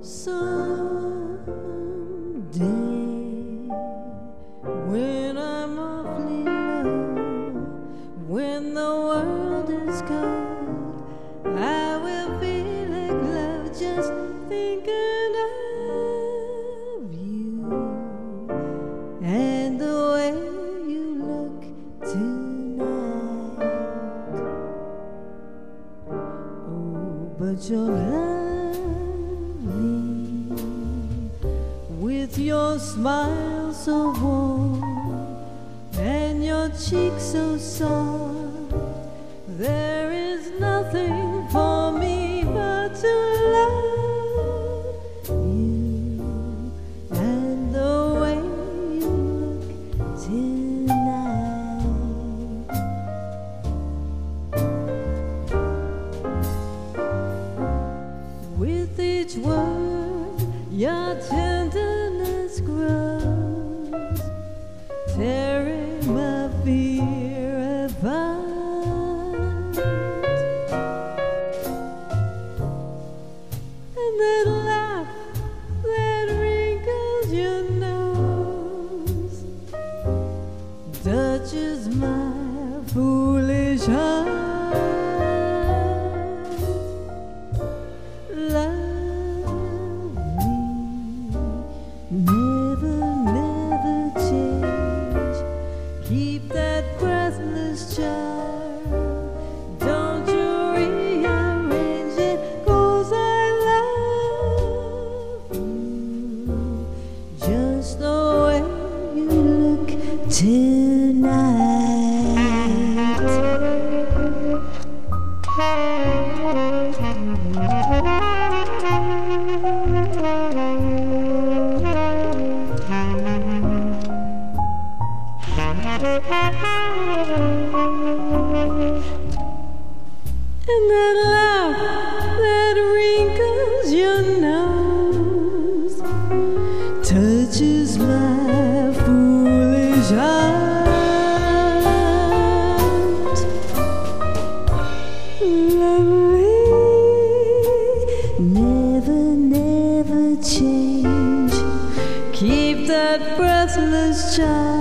Someday, when I'm awfully low, when the world is cold, I will feel like love just thinking of you and the way you look tonight. Oh, but you're lovely with your smile so warm and your cheeks so soft. There is nothing for me but to love you and the way you look tonight. With each word, your tenderness grows, tearing my fear apart. And that laugh that wrinkles your nose touches my foolish heart. Love me, never change. Keep that breathless charm. Don't you rearrange it, 'cause I love you just the way you look tonight. And that laugh that wrinkles your nose touches my foolish heart. Lovely, never change. Keep that breathless charm.